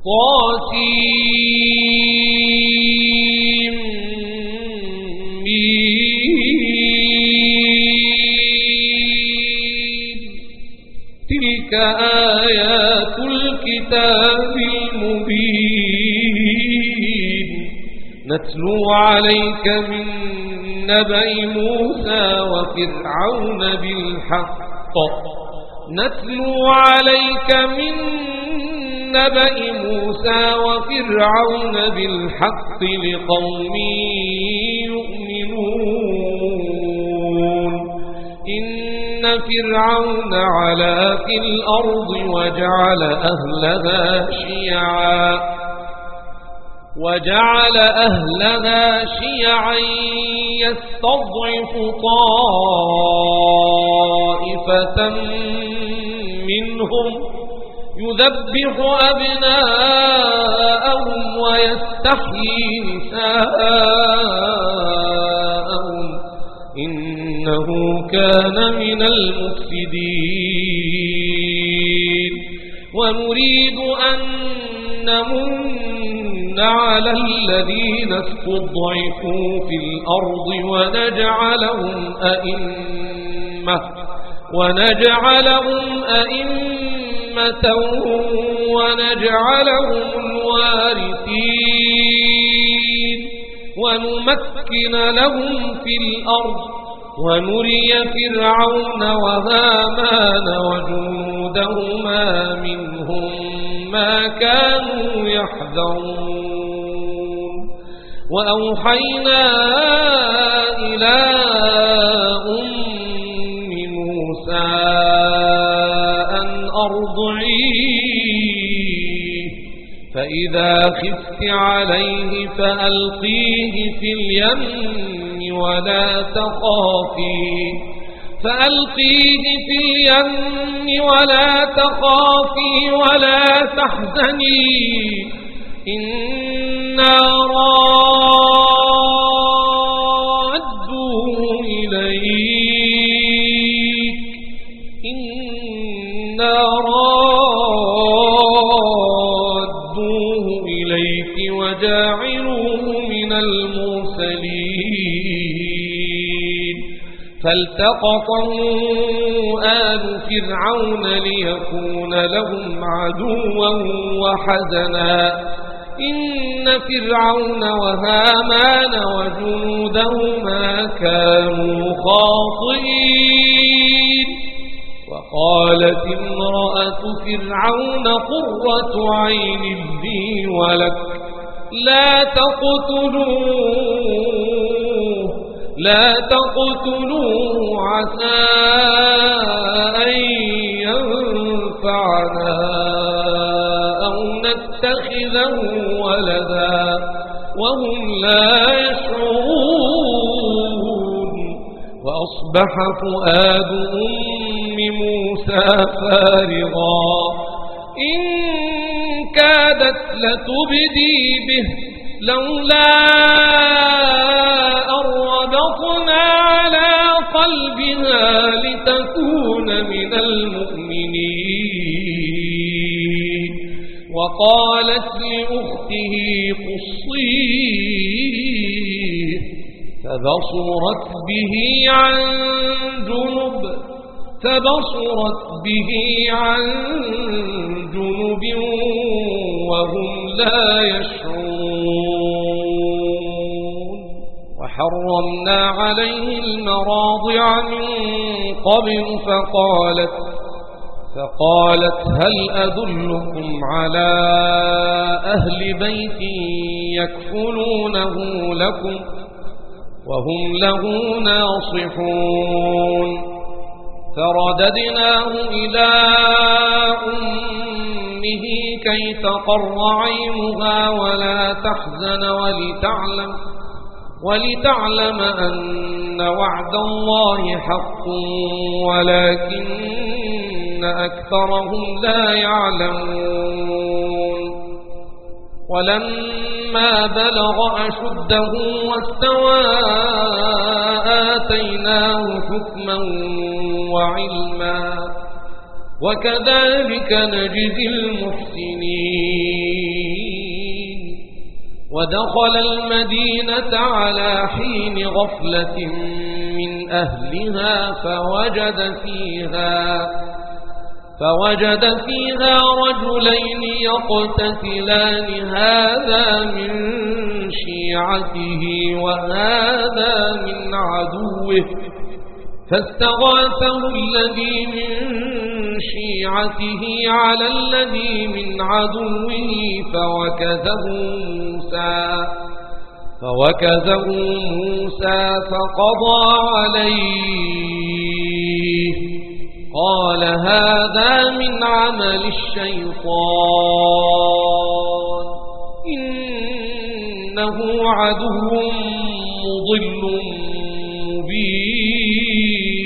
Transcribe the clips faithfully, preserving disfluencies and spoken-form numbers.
طاسيم تلك آيات الكتاب المبين نتلو عليك من نبأ موسى وفرعون بالحق نتلو عليك من نبأ موسى وفرعون بالحق لقوم يؤمنون إن فرعون علا في الأرض وجعل أهلها شيعا وجعل أهلها شيعا يستضعف طائفة منهم يذبح أبناءهم ويستحيي نساءهم إنه كان من المفسدين ونريد أن نمن على الذين استضعفوا في الأرض ونجعلهم أئمة ونجعلهم أئمة ونجعلهم الوارثين ونمكن لهم في الأرض ونري فرعون وهامان وجنودهما منهم ما كانوا يحذرون وأوحينا إلى أم موسى أن أرضعيه فإذا خفت عليه فألقيه في اليم ولا تخافي فألقيه في اليم ولا تخافي ولا تحزني إنا رادوه إليك إنا رادوه إليك وجاعلوه من المرسلين فالتقطه آل فرعون ليكون لهم عدوا وحزنا إن فرعون وهامان وجنودهما كانوا خاطئين وقالت امرأة فرعون قرة عين لي ولك لا تقتلوه لا تقتلوه عسى أن ينفعنا أو نتخذه ولدا وهم لا يشعرون وأصبح فؤاد أم موسى فارغا إن كادت لتبدي به لولا أربطنا على قلبها لتكون من المؤمنين وقالت لأخته قصيه فبصرت به عن جنب فبصرت به عن جنب وهم لا يشعرون وحرمنا عليه المراضع من قبل فقالت فقالت هل أدلكم على أهل بيت يكفلونه لكم وهم له ناصحون فرددناه إلى أمه كي تقر عينها ولا تحزن ولتعلم ولتعلم أن وعد الله حق ولكن أكثرهم لا يعلمون ولما بلغ أشده واستوى آتيناه حكما وعلما وكذلك نجزي المحسنين ودخل المدينة على حين غفلة من أهلها فوجد فيها فوجد فيها رجلين يقتتلان هذا من شيعته وهذا من عدوه فاستغاثه الذي من شيعته على الذي من عدوه فوكزه موسى فوكزه موسى فقضى عليه قال هذا من عمل الشيطان إنه عدو مضل مبين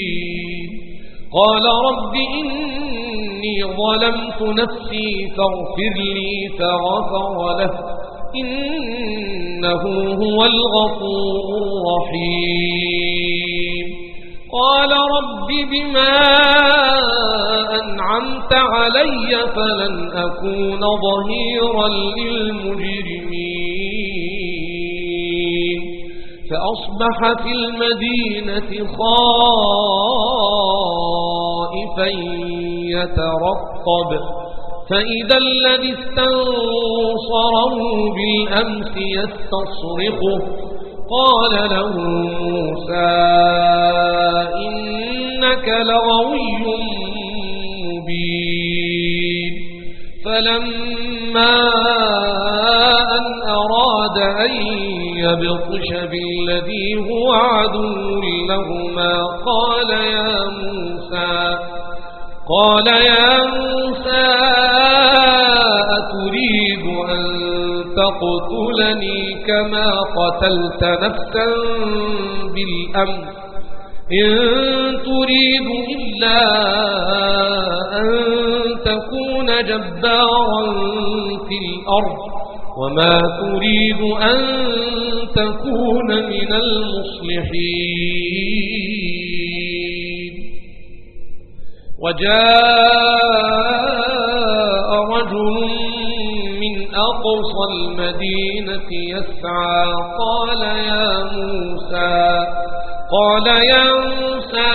قال رب إني ظلمت نفسي فاغفر لي فغفر له إنه هو الغفور الرحيم قال رب بما أنعمت علي فلن أكون ظهيرا للمجرمين فأصبح في المدينة خائفا يترقب فإذا الذي استنصره بالأمس يستصرخه قال له موسى إنك لغوي مبين فلما أن أراد أن يبطش بالذي هو عدو لهما قال يا موسى قال يا موسى أتريد أن تقتلني كما قتلت نفسا بالأمس إن تريد إلا أن تكون جبارا في الأرض وما تريد أن تكون من المصلحين وجاء رجل من أقصى المدينة يسعى قال يا موسى قال يا موسى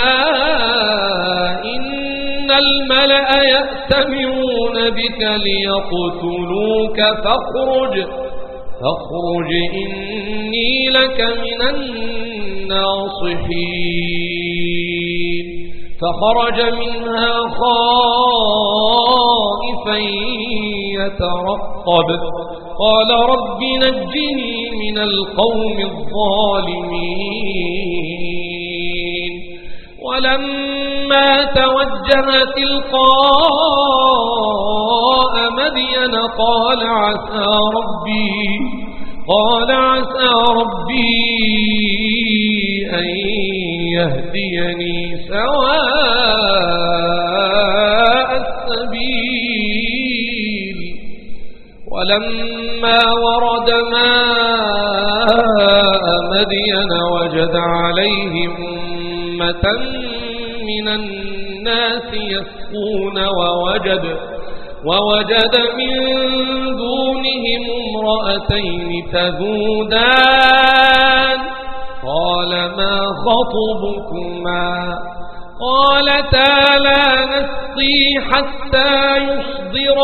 إن الملأ يأتمرون بك ليقتلوك فاخرج فاخرج إني لك من الناصحين فخرج منها خائفا يترقب قال رب نجني من القوم الظالمين ولما توجه تلقاء مدين قال عسى ربي قال عسى ربي أن يهديني سواء السبيل ولما ورد ماء مدين وجد عليه أمة من الناس يسقون ووجد ووجد من دونهم امرأتين تذودان قال ما خطبكما قالتا لا نسقي حتى يصدر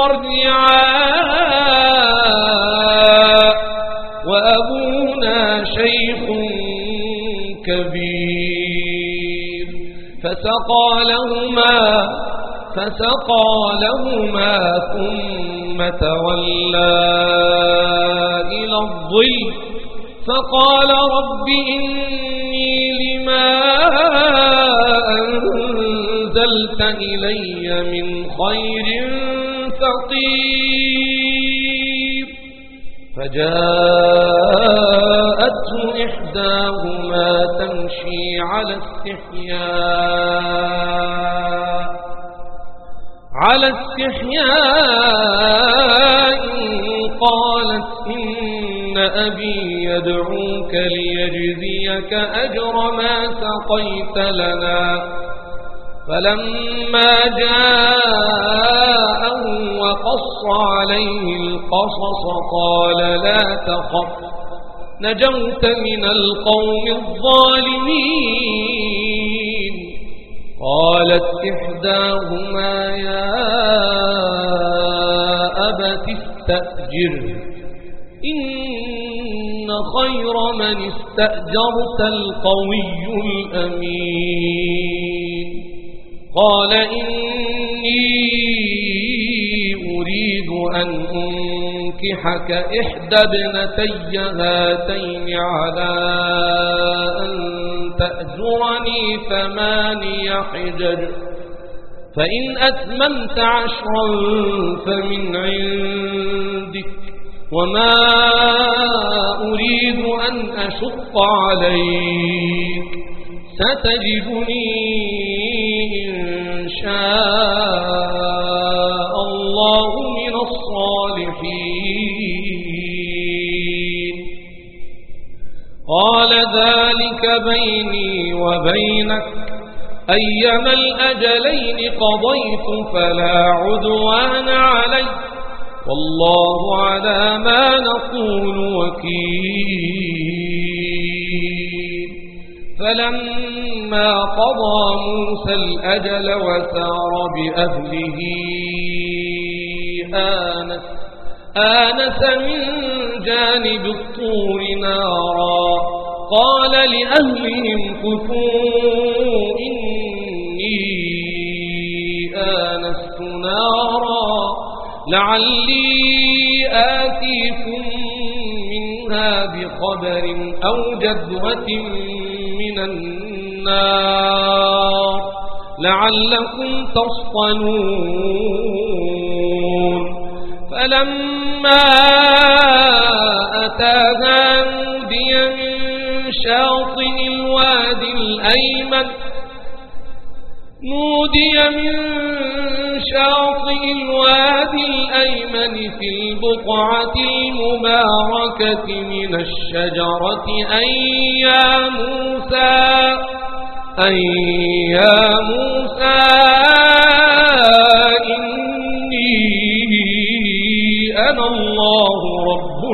الرعاء وأبونا شيخ كبير فسقى لهما فسقى لهما ثم تولى إلى الظل فقال رب إني لما أنزلت إلي من خير فقير فجاءته إحداهما تمشي على استحياء على استحياء قالت إن أبي يدعوك ليجزيك أجر ما سقيت لنا فلما جاءه وقص عليه القصص قال لا تخف نجوت من القوم الظالمين. قالت إحداهما يا أبت استأجره إن خير من استأجرت القوي الأمين. قال إني أريد أن أنكحك إحدى ابنتي هاتين على أن تأجرني ثماني حجج فإن أتممت عشرا فمن عندك وما أريد أن أشق عليك ستجدني إن شاء الله من الصالحين. قال ذلك بيني وبينك أيما الأجلين قضيت فلا عدوان علي والله على ما نقول وكيل. فلما قضى موسى الأجل وسار بأهله آنس, آنس من جانب الطور نارا قال لأهلهم كثوا إني آنست نارا لعلي آتيكم منها بخبر أو جذوة من النار لعلكم تصطلون. فلما أتاها نودي من شاطئ الوادي الأيمن نودي من شاطئ الوادي الأيمن في البقعة المباركة من الشجرة أن يا موسى أن يا موسى إني أنا الله رب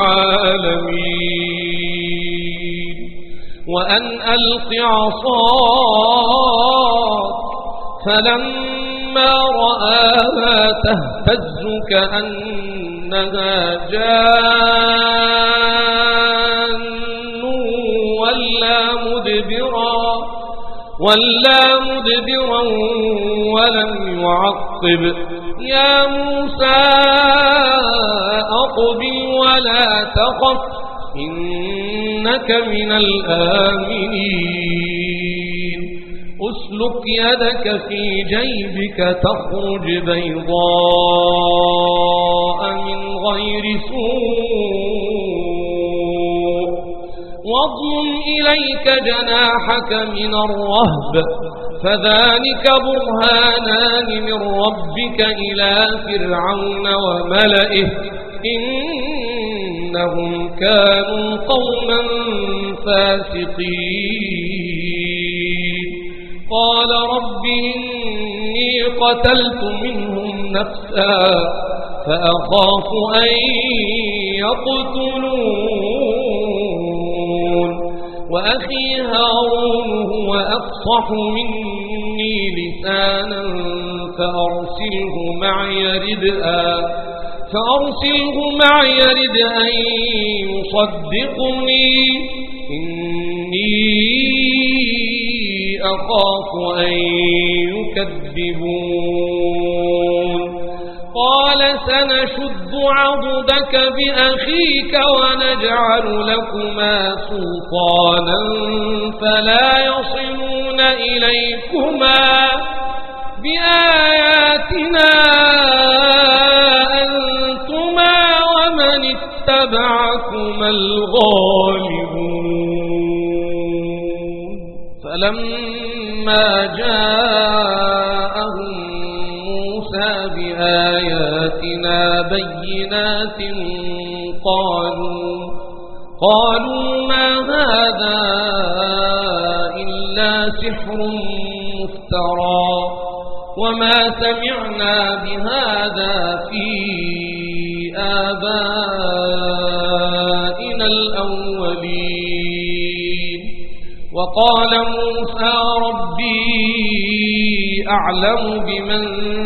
العالمين وأن ألق عصاك فلما رآها تهتز كأنها جان ولا مدبرا ولا مدبرا ولم يعقب يا موسى أقبل ولا تخف إنك من الآمنين. أسلك يدك في جيبك تخرج بيضاء من غير سوء واضم إليك جناحك من الرهب فذلك برهانان من ربك إلى فرعون وملئه إنهم كانوا قوما فاسقين. قال رب إني قتلت منهم نفسا فأخاف أن يقتلون وأخي هارون هو أفصح مني لسانا فأرسله معي ردءا فأرسله معي ردءا يصدقني إني أخاف أن يكذبون. قال سنشد عضدك بأخيك ونجعل لكما سلطانا فلا يصلون إليكما بآياتنا أنتما ومن اتبعكما الغالبون. فلما جاءهم موسى بآياتنا بينات قالوا قالوا ما هذا إلا سحر مفترى وما سمعنا بهذا في آبائنا الأولين وقال موسى ربي أعلم بمن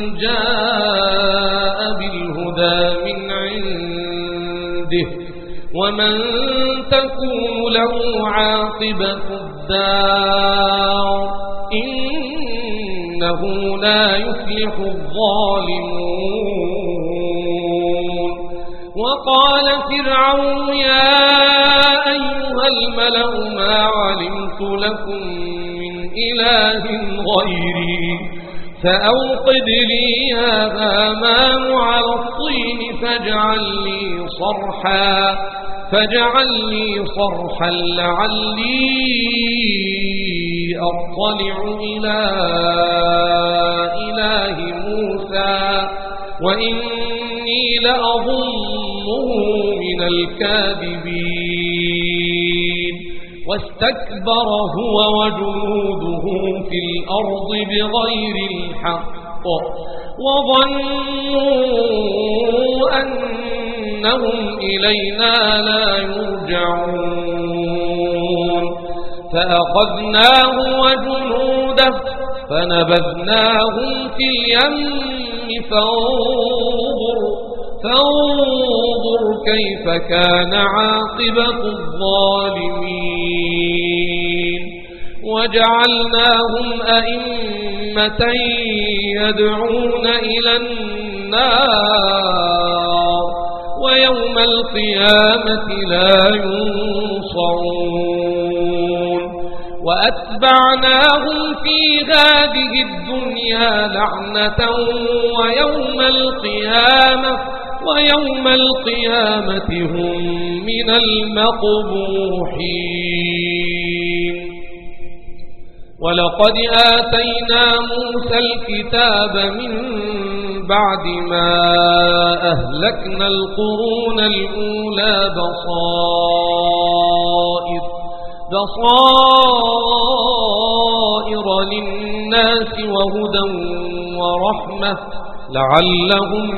جاء بالهدى من عنده ومن تكون له عاقبة الدار إنه لا يفلح الظالمون وقال فرعون يا أيها الملأ ما علمت لكم من إله غيري فأوقد لي يا هامان على الطين فاجعل لي صرحا فاجعل لي صرحا لعلي أطلع إلى إله موسى وإني لأظنه من الكاذبين واستكبر هو وجنوده في الأرض بغير الحق وظنوا أنهم إلينا لا يرجعون فأخذناه وجنوده فنبذناهم في اليم فانظر فانظر كيف كان عاقبة الظالمين وجعلناهم أئمة يدعون إلى النار ويوم القيامة لا ينصرون وأتبعناهم في هذه الدنيا لعنة ويوم القيامة ويوم القيامة هم من المقبوحين ولقد آتينا موسى الكتاب من بعد ما أهلكنا القرون الأولى بصائر بصائر للناس وهدى ورحمة لعلهم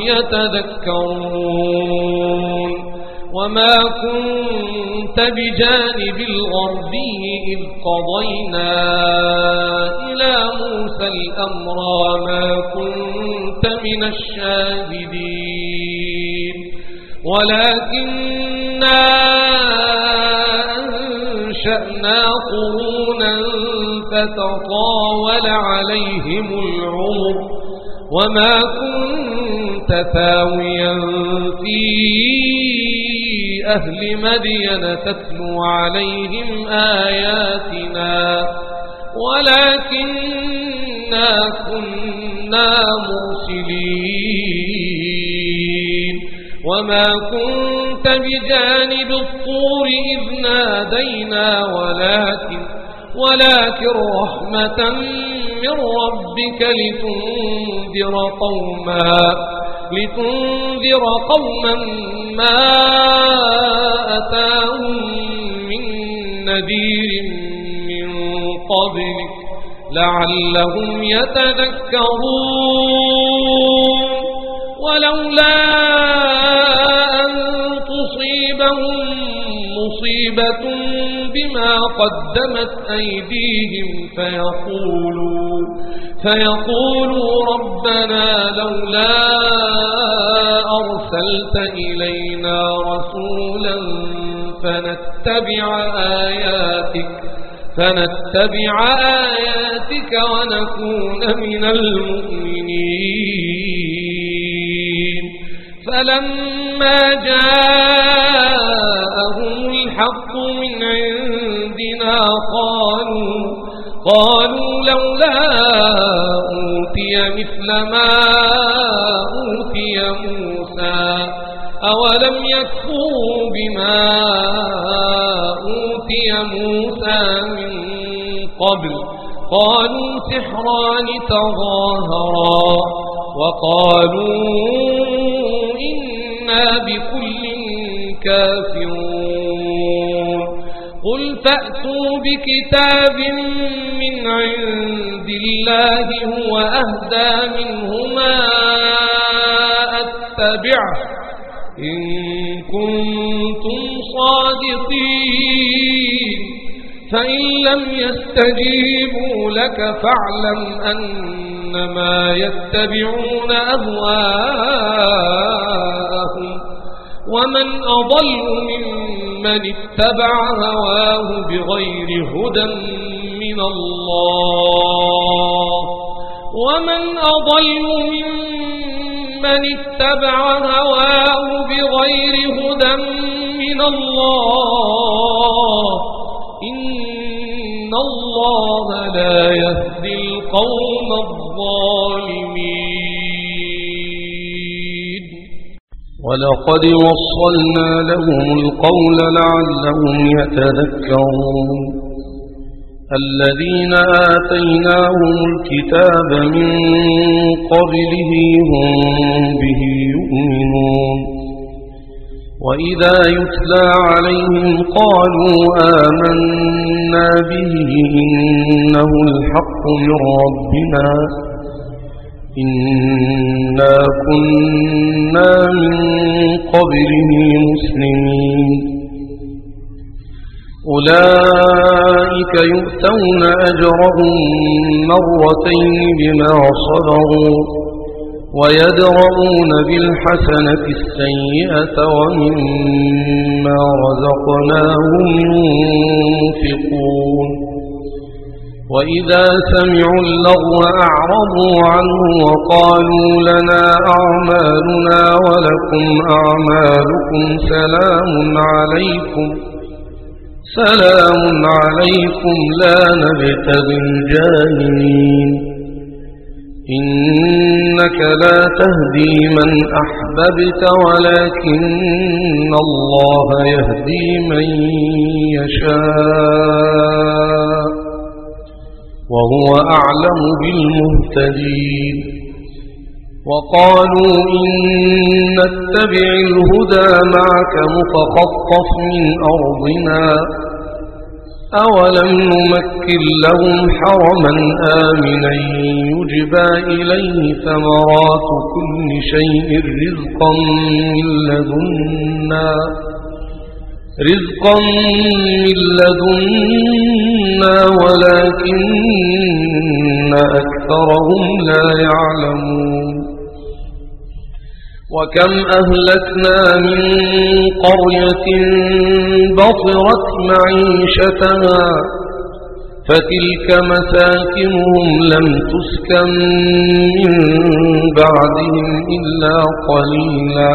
يتذكرون وما كنت بجانب الغربي إذ قضينا إلى موسى الأمر وما كنت من الشاهدين ولكننا أنشأنا قرونا فتطاول عليهم العمر وما كنت ثاويا في أهل مدين تتلو عليهم آياتنا ولكننا كنا مرسلين وما كنت بجانب الطور إذ نادينا ولكن ولكن رحمة من ربك لتنذر قوما لتنذر قوما ما أتاهم من نذير من قبلك لعلهم يتذكرون ولولا أن تصيبهم مصيبة بما قدمت أيديهم فيقولوا فيقولوا ربنا لولا أرسلت إلينا رسولا فنتبع آياتك فنتبع آياتك ونكون من المؤمنين فلما جاءهم الحق من عندنا قالوا قالوا لولا أوتي مثل ما أوتي موسى أولم يكفروا بما أوتي موسى من قبل قالوا سحران تظاهرا وقالوا إنا بكل كافرون قل فأتوا بكتاب من عند الله هو أهدى منهما أتبعه إن كنتم صادقين فإن لم يستجيبوا لك فاعلم أنما يتبعون أهواءهم ومن أضل ممن اتبع هواه بغير هدى من الله ومن أضل ممن اتبع هواه بغير هدى من الله إن الله لا يهدي القوم الظالمين ولقد وصلنا لهم القول لعلهم يتذكرون الذين آتيناهم الكتاب من قبله هم به يؤمنون وإذا يتلى عليهم قالوا آمنا به إنه الحق من ربنا إنا كنا من قبله مسلمين أولئك يؤتون أجرهم مرتين بما صبروا ويدرؤون بالحسنة السيئة ومما رزقناهم ينفقون وإذا سمعوا اللغو أعرضوا عنه وقالوا لنا أعمالنا ولكم أعمالكم سلام عليكم سلام عليكم لا نبتغي الجاهلين إنك لا تهدي من أحببت ولكن الله يهدي من يشاء وهو أعلم بالمهتدين وقالوا إن نتبع الهدى معك نتخطف من أرضنا أولم نمكن لهم حرما آمنا يجبى إليه ثمرات كل شيء رزقا من لدنا رزقا من لدنا ولكن أكثرهم لا يعلمون وكم أهلكنا من قرية بطرت معيشتها فتلك مساكنهم لم تسكن من بعدهم إلا قليلا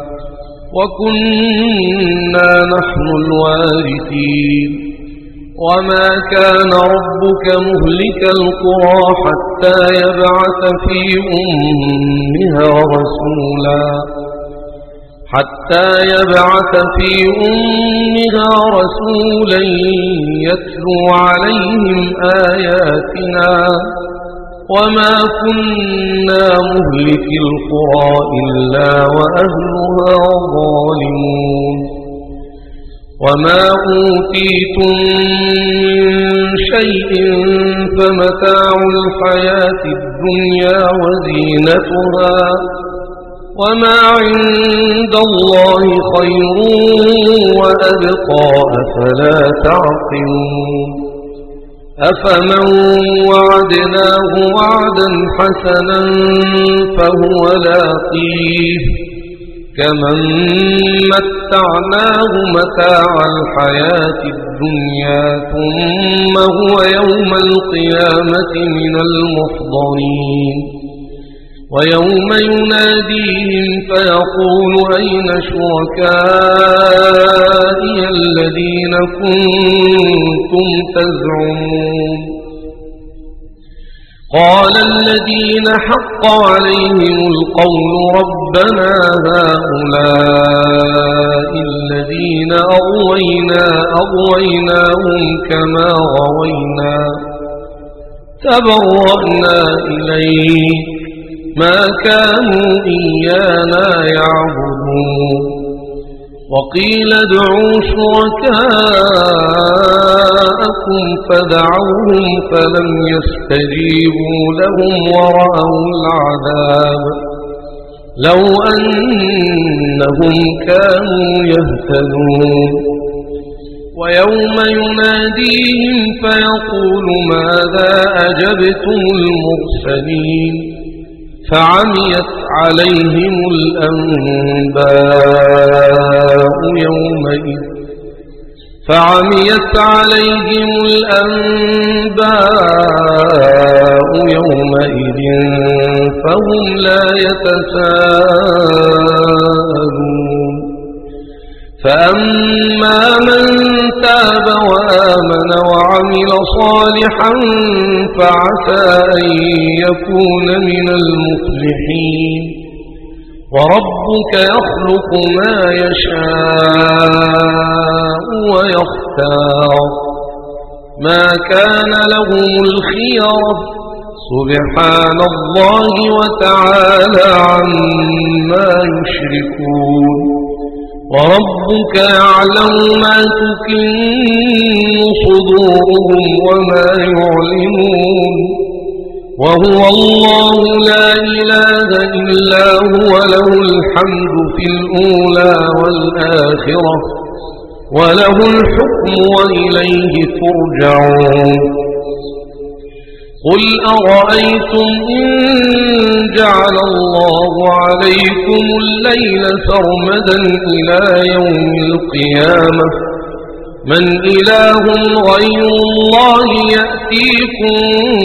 وكنا نحن الوارثين وما كان ربك مهلك القرى حتى يبعث في أمها رسولا حتى يبعث في أمها رسولا يتلو عليهم آياتنا وما كنا مهلك القرى إلا وأهلها ظالمون وما أوتيتم من شيء فمتاع الحياة الدنيا وزينتها وما عند الله خير وأبقى أفلا تعقلون أفمن وعدناه وعدا حسنا فهو لاقيه كمن متعناه متاع الحياة الدنيا ثم هو يوم القيامة من المحضرين ويوم يناديهم فيقول أين شركائي الذين كنتم تزعمون قال الذين حق عليهم القول ربنا هؤلاء الذين أغوينا أغويناهم كما غوينا تبرأنا إليك ما كانوا إيانا يعبدون وقيل ادعوا شركاءكم فدعوهم فلم يستجيبوا لهم ورأوا العذاب لو أنهم كانوا يهتدون ويوم يناديهم فيقول ماذا أجبتم المرسلين فعميت عليهم الأنباء يومئذ فعميت عليهم الأنباء يومئذ فهم لا يتساءلون فأما من تاب وآمن وعمل صالحا فعسى أن يكون من المفلحين وربك يخلق ما يشاء ويختار ما كان لهم الخيرة سبحان الله وتعالى عما يشركون وربك يعلم ما تكن صدورهم وما يعلنون وهو الله لا إله إلا هو له الحمد في الأولى والآخرة وله الحكم وإليه ترجعون قل أرأيتم إن جعل الله عليكم الليل سرمدا إلى يوم القيامة من إله غير الله يأتيكم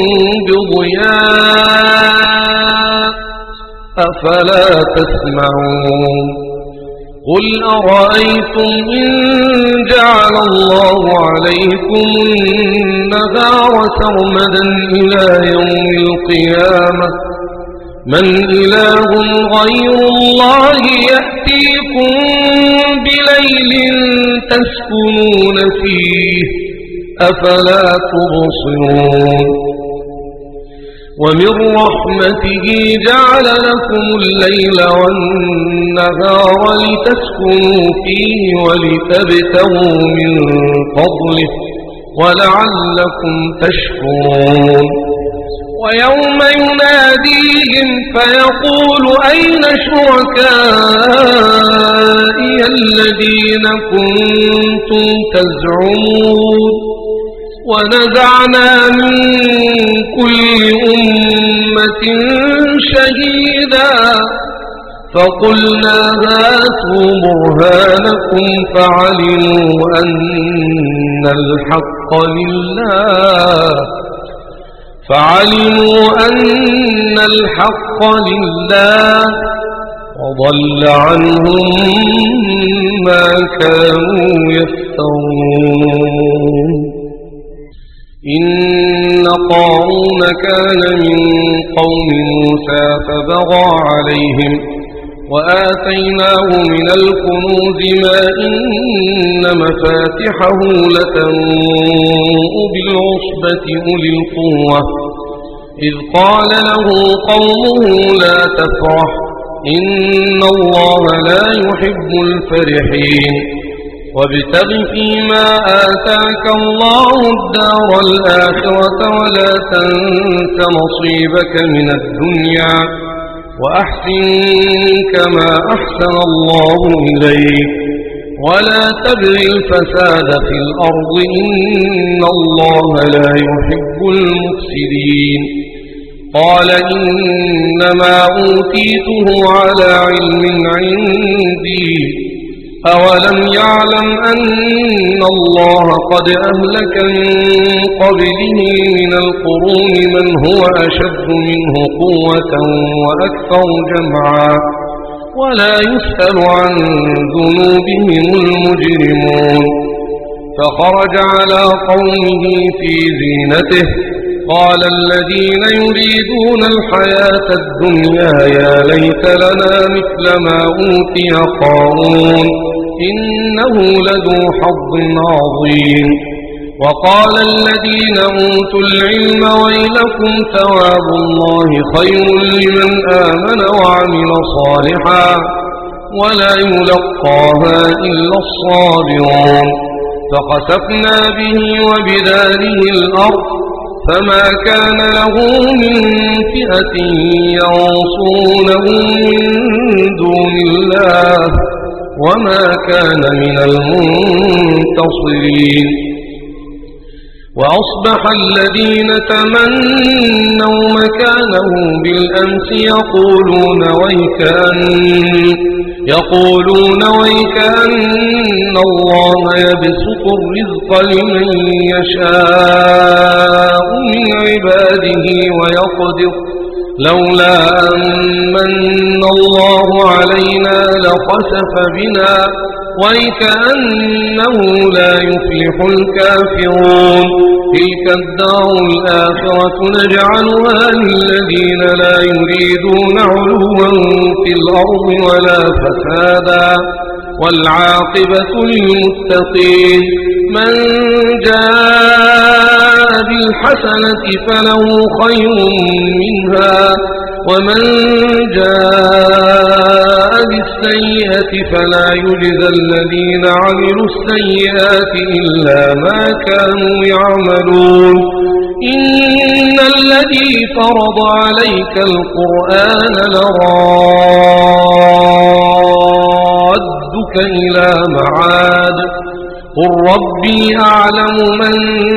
بضياء أفلا تسمعون قل أرأيتم إن جعل الله عليكم النهار سرمدا إلى يوم القيامة من إله غير الله يأتيكم بليل تسكنون فيه أفلا تبصرون ومن رحمته جعل لكم الليل والنهار لتسكنوا فيه ولتبتغوا من فضله ولعلكم تشكرون ويوم يناديهم فيقول أين شركائي الذين كنتم تزعمون ونزعنا من كل أمة شهيدا فقلنا هاتوا برهانكم فعلموا أن الحق لله فعلموا أن الحق لله وضل عنهم ما كانوا يفترون إن قارون كان من قوم موسى فبغى عليهم وآتيناه من الكنوز ما إن مفاتحه لتنوء بالعصبة أولي القوة إذ قال له قومه لا تفرح إن الله لا يحب الفرحين وابتغ فيما آتاك الله الدار الآخرة ولا تنس نصيبك من الدنيا وأحسن كما أحسن الله إليك ولا تبغ الفساد في الأرض إن الله لا يحب المفسدين قال إنما أوتيته على علم عندي أولم يعلم أن الله قد أهلك من قبله من القرون من هو أشد منه قوة وأكثر جمعا ولا يسأل عن ذنوبهم المجرمون فخرج على قومه في زينته قال الذين يريدون الحياة الدنيا يا ليت لنا مثل ما أوتي قارون إنه لذو حظ عظيم وقال الذين أوتوا العلم ويلكم ثواب الله خير لمن آمن وعمل صالحا ولا يلقاها إلا الصابرون فخسفنا به وبداره الأرض فما كان له من فئة ينصرونه من دون الله وما كان من المنتصرين وأصبح الذين تمنوا مكانه بالأمس يقولون ويكأن يقولون ويكأن الله يبسط الرزق لمن يشاء من عباده ويقدر لولا أن الله علينا لخسف بنا ويكأنه لا يفلح الكافرون تلك الدار الآخرة نجعلها للذين لا يريدون علوا في الأرض ولا فسادا والعاقبة للمتقين من جاء بالحسنة فله خير منها ومن جاء بالسيئة فلا يجزى الذين عملوا السيئات إلا ما كانوا يعملون إن الذي فرض عليك القرآن لرادك إلى معاد قل ربي أعلم من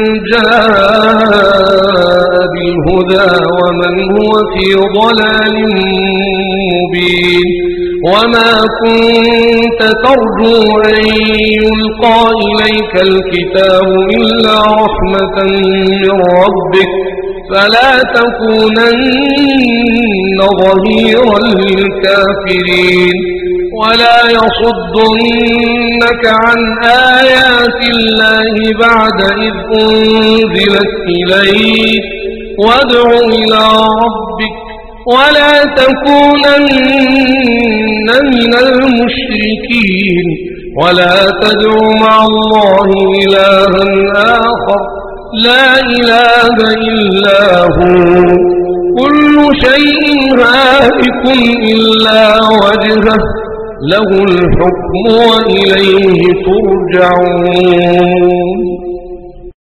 جاء بالهدى ومن هو في ضلال مبين وما كنت ترجو أن يلقى إليك الكتاب إلا رحمة من ربك فلا تكونن ظهيرا للكافرين ولا يصدنك عن آيات الله بعد إذ أنزلت إليك وادع إلى ربك ولا تكونن من المشركين ولا تدع مع الله إلها آخر لا إله إلا هو كل شيء هالك إلا وجهه له الحكم وإليه ترجعون.